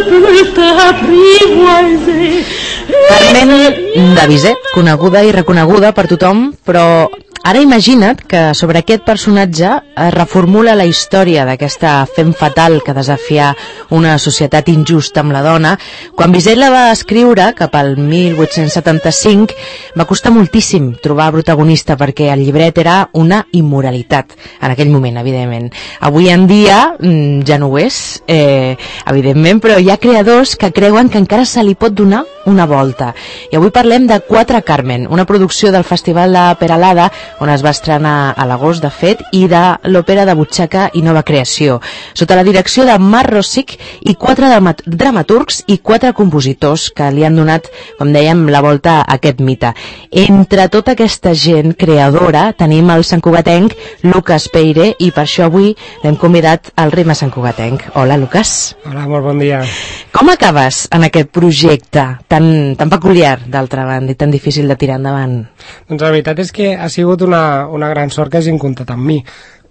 peut t'apprivoiser. Carmen de Bizet, coneguda i reconeguda per tothom, però ara imagina't que sobre aquest personatge es reformula la història d'aquesta femme fatal que desafia una societat injusta amb la dona. Quan Bizet la va escriure, cap al 1875, va costar moltíssim trobar protagonista perquè el llibret era una immoralitat, en aquell moment, evidentment. Avui en dia ja no ho és, evidentment, però hi ha creadors que creuen que encara se li pot donar una volta. I avui parlem de Quatre Carmen, una producció del Festival de Peralada, on es va estrenar a l'agost, de fet, i de l'òpera de butxaca i nova creació, sota la direcció de Marc Rosic i 4 dramaturgs i 4 compositors que li han donat, com dèiem, la volta a aquest mite. Entre tota aquesta gent creadora tenim el santcugatenc Lucas Peire, i per això avui l'hem convidat al ritme santcugatenc. Hola, Lucas. Hola, molt bon dia. Com acabes en aquest projecte tan peculiar, d'altra banda, i tan difícil de tirar endavant? Doncs la veritat és que ha sigut una gran sort que hagin comptat amb mi.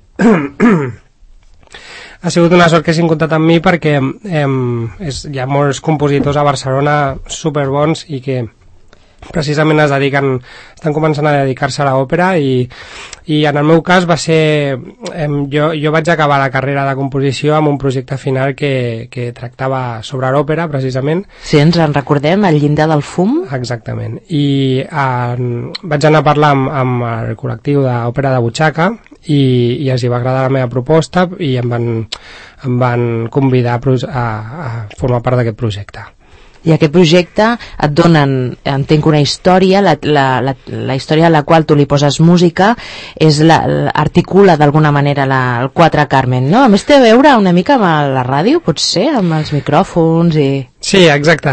Ha sigut una sort que hagin comptat amb mi perquè hi ha molts compositors a Barcelona superbons i que precisament estan començant a dedicar-se a l'òpera, i en el meu cas va ser jo vaig acabar la carrera de composició amb un projecte final que tractava sobre l'òpera, precisament. Sí, ens en recordem, El llindar del fum. Exactament, i vaig anar a parlar amb el col·lectiu d'òpera de butxaca i els hi va agradar la meva proposta i em van convidar a formar part d'aquest projecte. I aquest projecte et donen, entenc, una història, la història a la qual tu li poses música, articula d'alguna manera el Quatre Carmen, no? A més té a veure una mica amb la ràdio, potser, amb els micròfons i... Sí, exacte.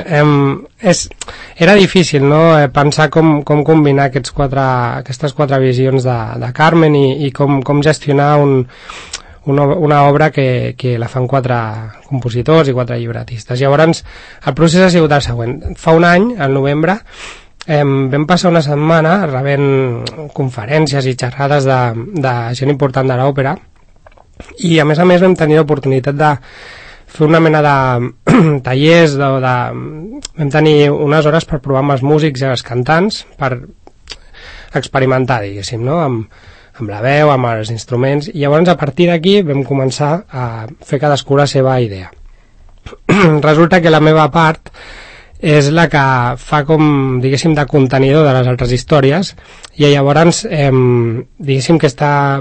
Era difícil, no?, pensar com combinar aquestes 4 visions de Carmen i com gestionar una obra que la fan 4 compositors i 4 llibretistes. Llavors, el procés ha sigut el següent. Fa un any, al novembre, vam passar una setmana rebent conferències i xerrades de gent important de l'òpera, i a més vam tenir l'oportunitat de fer una mena de tallers, vam tenir unes hores per provar amb els músics i els cantants, per experimentar, diguéssim, no?, amb la veu, amb els instruments, i llavors a partir d'aquí vam començar a fer cadascú la seva idea. Resulta que la meva part és la que fa com, diguéssim, de contenidor de les altres històries, i llavors diguéssim que està...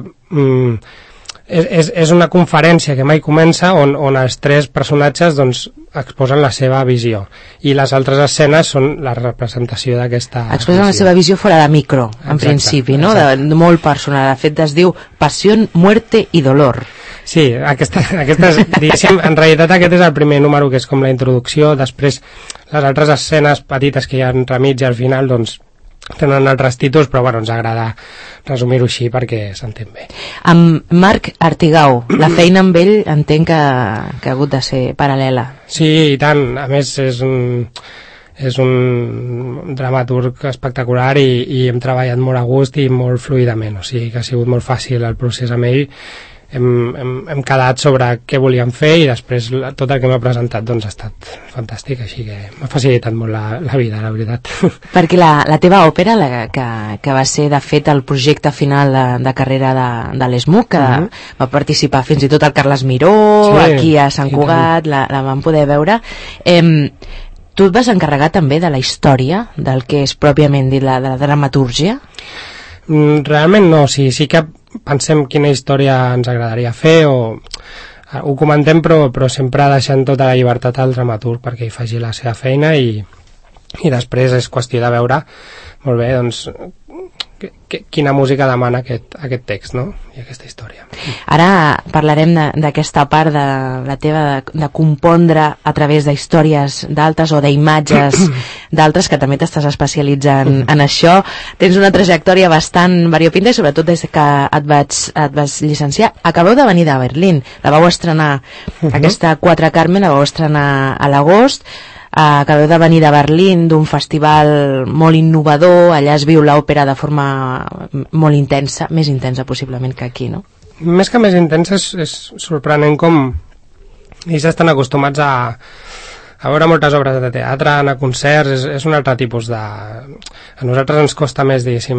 És una conferència que mai comença on els 3 personatges doncs exposen la seva visió, i les altres escenes són la representació d'aquesta exposen visió. La seva visió fora de micro, en principi, no? De molt personal. De fet es diu Pasión, Muerte y Dolor. Sí, aquesta diguéssim, en realitat aquest és el primer número, que és com la introducció. Després les altres escenes petites que hi ha entremig i al final doncs tenen altres títols, però bueno, ens agrada resumir-ho així perquè s'entén bé. Amb Marc Artigau, la feina amb ell entenc que ha hagut de ser paral·lela. Sí, i tant. A més és un dramaturg espectacular i hem treballat molt a gust i molt fluidament, o sigui que ha sigut molt fàcil el procés amb ell. Hem quedat sobre què volíem fer, i després tot el que m'ha presentat doncs ha estat fantàstic, així que m'ha facilitat molt la vida, la veritat. Perquè la teva òpera, que va ser de fet el projecte final de carrera de l'ESMUC, que va participar fins i tot el Carles Miró, sí, aquí a Sant Cugat, la vam poder veure, tu et vas encarregar també de la història, del que és pròpiament dit de la dramatúrgia? Realment no, sí que pensem quina història ens agradaria fer, o ho comentem, però sempre deixant tota la llibertat al dramaturg perquè hi faci la seva feina, i després és qüestió de veure molt bé doncs quina música demana aquest text, no?, i aquesta història. Ara parlarem d'aquesta part de la teva de compondre a través d'històries d'altres o d'imatges d'altres, que també t'estàs especialitzant en això. Tens una trajectòria bastant variopinta, i sobretot des que et vas llicenciar. Acabeu de venir de Berlín, la vau estrenar, aquesta Quatre Carmen la vau estrenar a l'agost. Acabeu de venir de Berlín, d'un festival molt innovador, allà es viu l'òpera de forma molt intensa, més intensa possiblement que aquí, no? Més que més intensa, és sorprenent com i s'estan acostumats a veure moltes obres de teatre, anar a concerts, és un altre tipus de... A nosaltres ens costa més, diguéssim,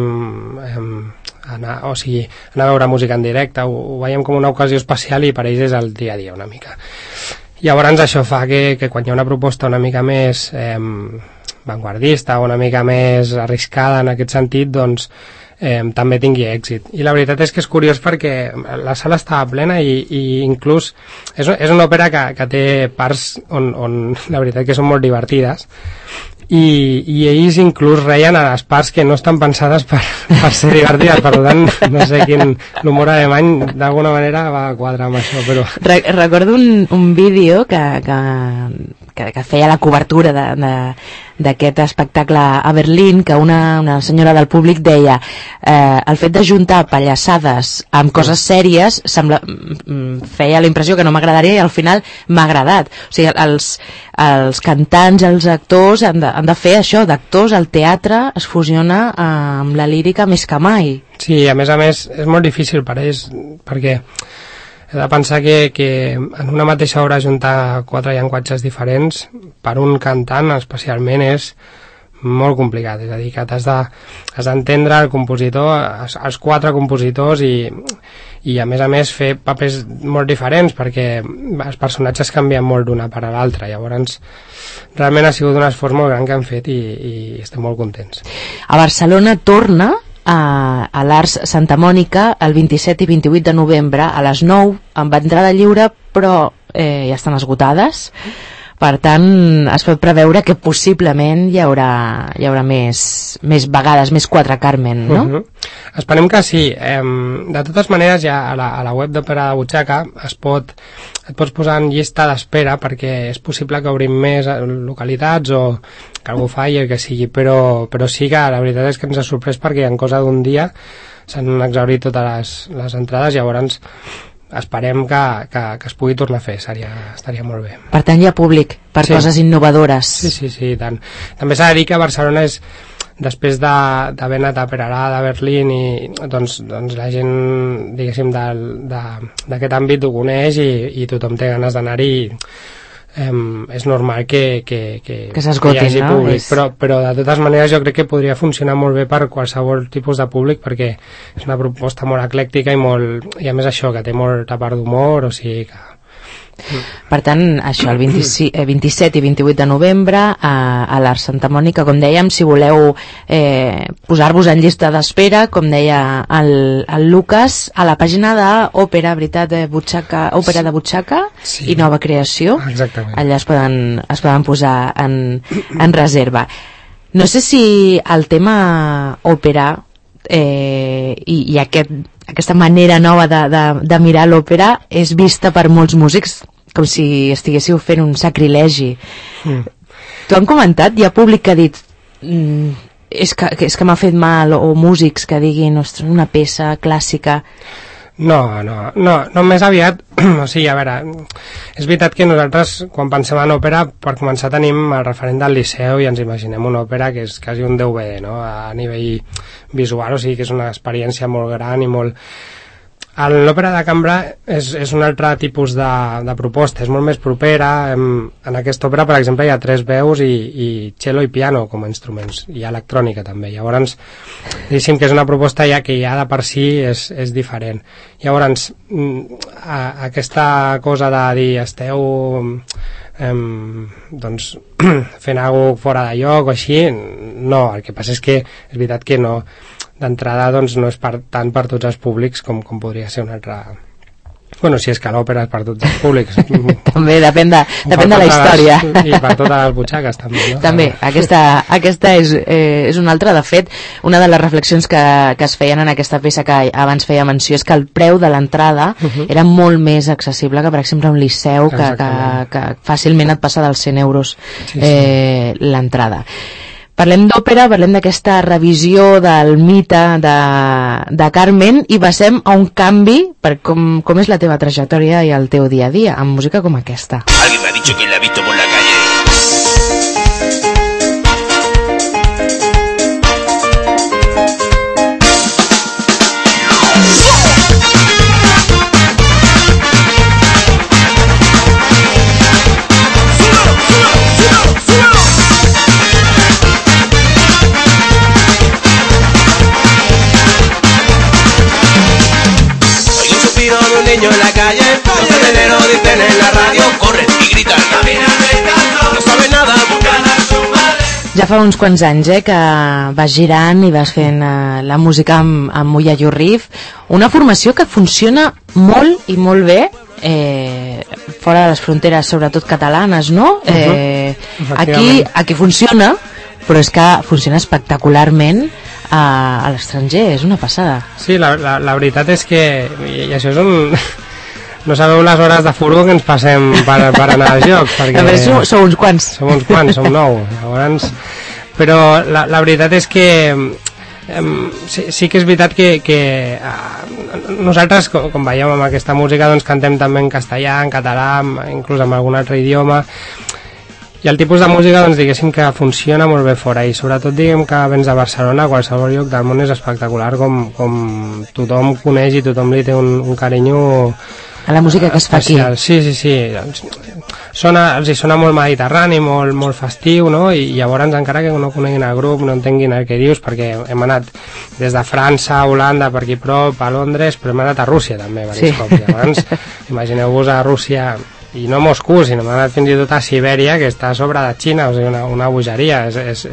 anar a veure música en directe, ho veiem com una ocasió especial i per ells és el dia a dia una mica. Llavors això fa que quan hi ha una proposta una mica més vanguardista o una mica més arriscada en aquest sentit, doncs també tingui èxit. I la veritat és que és curiós perquè la sala estava plena i inclús és una òpera que té parts on la veritat que són molt divertides i ells inclús reien a les parts que no estan pensades per ser divertides, per tant no sé l'humor alemany d'alguna manera va quadrar amb això, però... Recordo un vídeo que feia la cobertura d'aquest espectacle a Berlín, que una senyora del públic deia el fet d'ajuntar pallassades amb coses sèries feia la impressió que no m'agradaria i al final m'ha agradat. O sigui, els cantants, els actors han de fer això, d'actors, el teatre es fusiona amb la lírica més que mai. Sí, a més és molt difícil per ells, perquè he de pensar que en una mateixa obra juntar 4 llenguatges diferents per un cantant especialment és molt complicat, és a dir, que has d'entendre el compositor, els 4 compositors i a més fer papers molt diferents perquè els personatges canvien molt d'una part a l'altra, llavors realment ha sigut un esforç molt gran que han fet i estem molt contents. A Barcelona torna a l'Arts Santa Mònica el 27 i 28 de novembre a les 9 amb entrada lliure, però ja estan esgotades. Per tant, es pot preveure que possiblement hi haurà més vegades, més 4 Carmen, no? Esperem que sí. De totes maneres, ja a la web d'Òpera de Butxaca et pots posar en llista d'espera perquè és possible que obrim més localitats o que algú falli o que sigui, però sí que la veritat és que ens ha sorprès perquè en cosa d'un dia s'han exhaurit totes les entrades, llavors esperem que es pugui tornar a fer, estaria molt bé. Per tant, hi ha públic per coses innovadores. Sí, tant. També s'ha de dir que Barcelona és, després d'haver anat a Peralada, a Berlín, i doncs la gent, diguéssim, d'aquest àmbit ho coneix i tothom té ganes d'anar-hi. És normal que s'esgotin, hi hagi no? públic, però de totes maneres jo crec que podria funcionar molt bé per qualsevol tipus de públic perquè és una proposta molt eclèctica i a més això, que té molta part d'humor, o sigui que... Per tant, això, el 27 i 28 de novembre a l'Arts Santa Mònica, com dèiem, si voleu posar-vos en llista d'espera, com deia el Lucas, a la pàgina d'Òpera, veritat, Òpera de Butxaca i Nova Creació. Exactament. Allà es poden posar en reserva. No sé si el tema òpera i aquesta manera nova de mirar l'òpera és vista per molts músics com si estiguéssiu fent un sacrilegi. T'ho han comentat? Hi ha públic que ha dit és que m'ha fet mal, o músics que diguin, ostres, una peça clàssica. No, més aviat, o sigui, a veure, és veritat que nosaltres, quan pensem en òpera, per començar tenim el referent del Liceu i ens imaginem una òpera que és quasi un DVD, no?, a nivell visual, o sigui que és una experiència molt gran i molt... L'òpera de cambra és un altre tipus de proposta, és molt més propera. En aquesta òpera, per exemple, hi ha 3 veus i cello i piano com a instruments, i electrònica també. Llavors, diguéssim que és una proposta ja que ja de per si és diferent. Llavors, aquesta cosa de dir esteu doncs fent alguna cosa fora de lloc o així, no, el que passa és que és veritat que no, d'entrada doncs no és tant per tots els públics com podria ser un altre... Bueno, si és que l'òpera és per tots els públics. També depèn de la història. I per totes les butxaques també, no? També, aquesta és una altra. De fet, una de les reflexions que es feien en aquesta peça que abans feia menció és que el preu de l'entrada era molt més accessible que, per exemple, un Liceu que fàcilment et passa dels 100 euros l'entrada. Parlem d'òpera, parlem d'aquesta revisió del mite de Carmen i passem a un canvi per com és la teva trajectòria i el teu dia a dia, amb música com aquesta. Alguien me ha dicho que la ha visto por la calle. Ja fa uns quants anys que vas girant i vas fent la música amb Muyayo Riff, una formació que funciona molt i molt bé fora de les fronteres, sobretot catalanes, no? Aquí funciona, però és que funciona espectacularment a l'estranger, és una passada. Sí, la veritat és que, i això és un... No sabeu les hores de furgo que ens passem per anar als jocs, perquè... A veure, sou uns quants. Som uns quants, som 9. Llavors, però la veritat és que sí que és veritat que nosaltres, com veiem amb aquesta música, doncs cantem també en castellà, en català, inclús en algun altre idioma, i el tipus de música, doncs diguéssim que funciona molt bé fora, i sobretot diguem que vens de Barcelona, a qualsevol lloc del món és espectacular, com tothom coneix i tothom li té un carinyo a la música que es fa aquí. Sí. Els hi sona molt mediterrani, molt festiu, no? I llavors, encara que no coneguin el grup, no entenguin el que dius, perquè hem anat des de França, a Holanda, per aquí prop, a Londres, però hem anat a Rússia també, diversos cops. Llavors, imagineu-vos a Rússia, i no a Moscou, sinó hem anat fins i tot a Sibèria, que està a sobre de Xina, o sigui, una bogeria,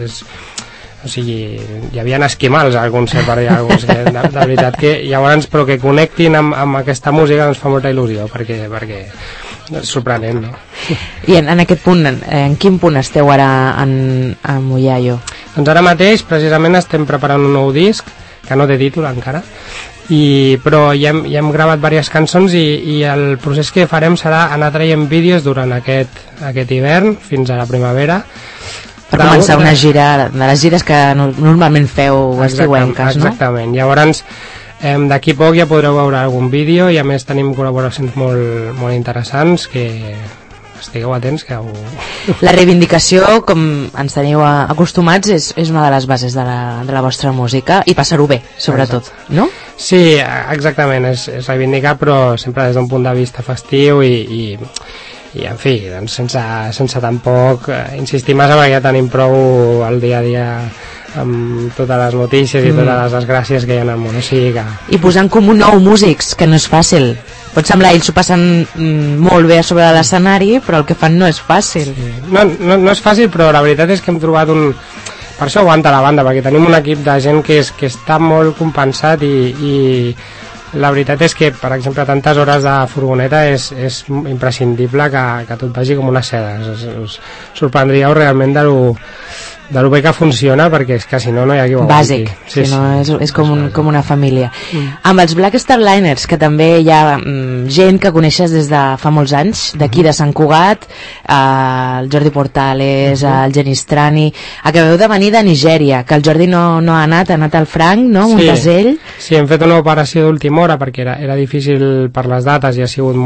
o sigui, hi havia esquimals al concert per allà, de veritat que llavors, però que connectin amb aquesta música ens fa molta il·lusió, perquè és sorprenent, no? I en aquest punt, en quin punt esteu ara a Muyayo? Doncs ara mateix precisament estem preparant un nou disc que no té títol encara, però ja hem gravat diverses cançons, i el procés que farem serà anar traient vídeos durant aquest hivern fins a la primavera, per començar una gira, de les gires que normalment feu estiuenques, no? Exactament, llavors d'aquí poc ja podreu veure algun vídeo, i a més tenim col·laboracions molt interessants, que estigueu atents, que La reivindicació, com ens teniu acostumats, és una de les bases de la vostra música, i passar-ho bé, sobretot, no? Sí, exactament, és reivindicar, però sempre des d'un punt de vista festiu, i en fi, doncs sense tampoc insistir massa, perquè ja tenim prou el dia a dia amb totes les notícies i totes les desgràcies que hi ha en el món, o sigui que... I posar en comú nou músics, que no és fàcil. Pot semblar, ells s'ho passen molt bé a sobre de l'escenari, però el que fan no és fàcil. Sí. No és fàcil, però la veritat és que hem trobat per això aguanta la banda, perquè tenim un equip de gent que està molt compensat, i la veritat és que, per exemple, tantes hores de furgoneta és imprescindible que tot vagi com una seda. Us sorprendríeu realment de lo bé que funciona, perquè és que si no hi ha qui ho aguanti. Bàsic, si no és com una família. Amb els Black Star Liners, que també hi ha gent que coneixes des de fa molts anys, d'aquí de Sant Cugat, el Jordi Portales, el Genistrani, acabeu de venir de Nigèria, que el Jordi no ha anat al Franc, no? Montesell. Sí, hem fet una operació d'última hora perquè era difícil per les dates, i ha sigut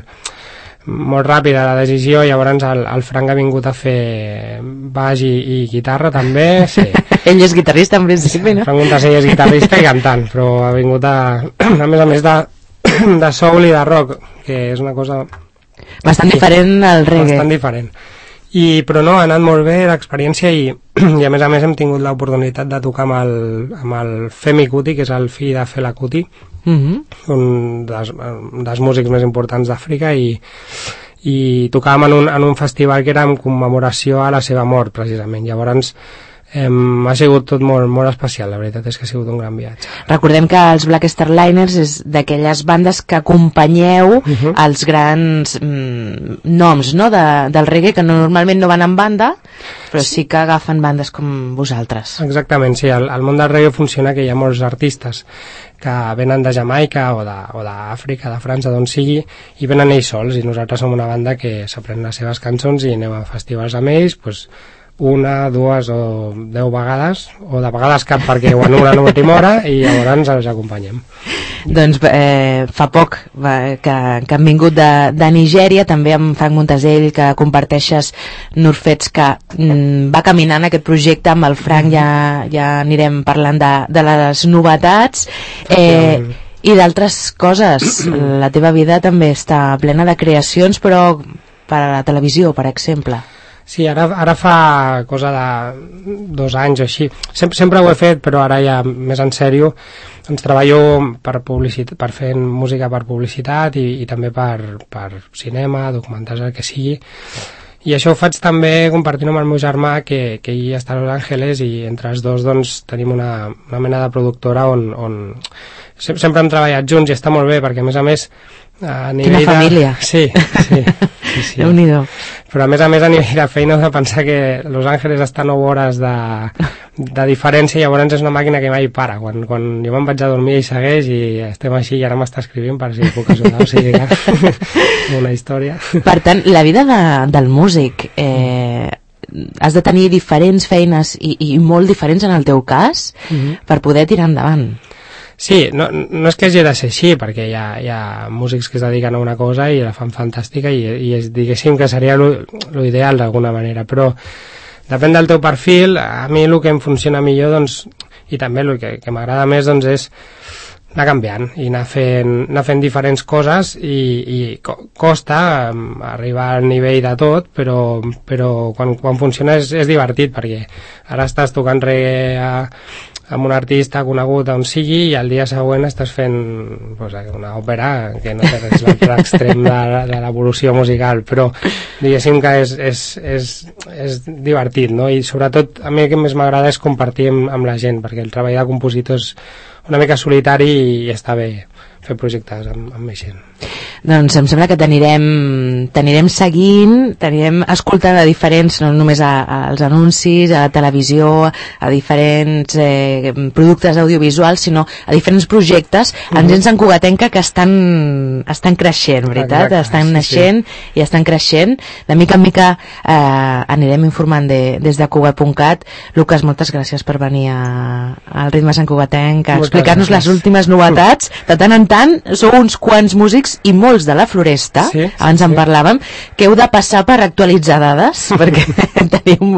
molt ràpida la decisió, llavors el Frank ha vingut a fer baix i guitarra també, sí. Ell és guitarrista en principi, no? Frank Montesell és guitarrista i cantant, però ha vingut a més de soul i de rock, que és una cosa bastant diferent al reggae. Bastant diferent. Però no, ha anat molt bé l'experiència, i a més hem tingut l'oportunitat de tocar amb el Femi Kuti, que és el fill de Fela Kuti, un dels músics més importants d'Àfrica, i tocàvem en un festival que era en commemoració a la seva mort, precisament. Llavors ha sigut tot molt especial, la veritat és que ha sigut un gran viatge. Recordem que els Black Star Liners és d'aquelles bandes que acompanyeu els grans noms, no? Del reggae, que normalment no van en banda, però sí que agafen bandes com vosaltres. Exactament, sí, el món del reggae funciona que hi ha molts artistes que venen de Jamaica o d'Àfrica, de França, d'on sigui, i venen ells sols, i nosaltres som una banda que s'aprèn les seves cançons i anem a festivals amb ells, doncs una, dues o 10 vegades, o de vegades cap, perquè ho anulen a última hora, i llavors els acompanyem. Doncs fa poc que han vingut de Nigèria, també amb Frank Montesell, que comparteixes Nurfets, que va caminant aquest projecte amb el Frank, ja anirem parlant de les novetats, i d'altres coses. La teva vida també està plena de creacions, però per a la televisió, per exemple. Sí, ara fa cosa de 2 anys o així. Sempre ho he fet, però ara ja més en sèrio. Doncs treballo per fer música per publicitat, i també per cinema, documentals, el que sigui. I això ho faig també compartint amb el meu germà, que ell està a Los Angeles, i entre els dos doncs, tenim una mena de productora on sempre hem treballat junts, i està molt bé, perquè a més a nivell Quina família. Sí. Déu-n'hi-do. Però a més a nivell de feina heu de pensar que Los Angeles està a 9 hores de diferència, i llavors és una màquina que mai para. Quan jo me'n vaig a dormir ell segueix, i estem així, i ara m'està escrivint per si puc ajudar, o sigui que una història. Per tant, la vida del músic, has de tenir diferents feines i molt diferents en el teu cas per poder tirar endavant. Sí, no és que hagi de ser així, perquè hi ha músics que es dediquen a una cosa i la fan fantàstica, i diguéssim que seria l'ideal d'alguna manera, però depèn del teu perfil. A mi el que em funciona millor, doncs, i també el que m'agrada més, doncs, és anar canviant i anar fent diferents coses, i costa arribar al nivell de tot, però quan funciona és divertit, perquè ara estàs tocant reggae amb un artista conegut on sigui, i al dia següent estàs fent una òpera que no té res l'extrem de l'evolució musical, però diguéssim que és divertit, no? I sobretot a mi el que més m'agrada és compartir amb la gent, perquè el treball de compositor és una mica solitari, i està bé fer projectes amb més gent. Doncs em sembla que t'anirem seguint, t'anirem escoltant a diferents, no només als anuncis, a la televisió, a diferents productes audiovisuals, sinó a diferents projectes en gent santcugatenca que estan creixent, veritat? Exacte, estan naixent i estan creixent. De mica en mica anirem informant des de Cugat.cat. Lucas, moltes gràcies per venir al Ritme Santcugatenc a explicar-nos les últimes novetats. De tant en tant, sou uns quants músics i molts de la Floresta, abans en parlàvem, que heu de passar per actualitzar dades, perquè tenim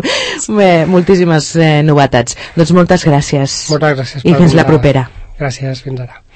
moltíssimes novetats. Doncs moltes gràcies. Moltes gràcies. I fins la propera. Gràcies, fins ara.